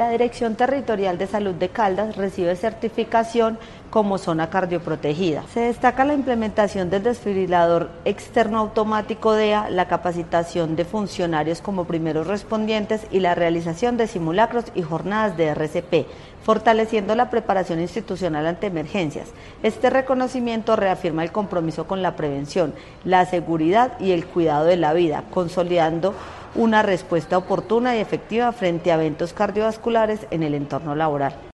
La Dirección Territorial de Salud de Caldas recibe certificación como zona cardioprotegida. Se destaca la implementación del desfibrilador externo automático DEA, la capacitación de funcionarios como primeros respondientes y la realización de simulacros y jornadas de RCP, fortaleciendo la preparación institucional ante emergencias. Este reconocimiento reafirma el compromiso con la prevención, la seguridad y el cuidado de la vida, consolidando una respuesta oportuna y efectiva frente a eventos cardiovasculares en el entorno laboral.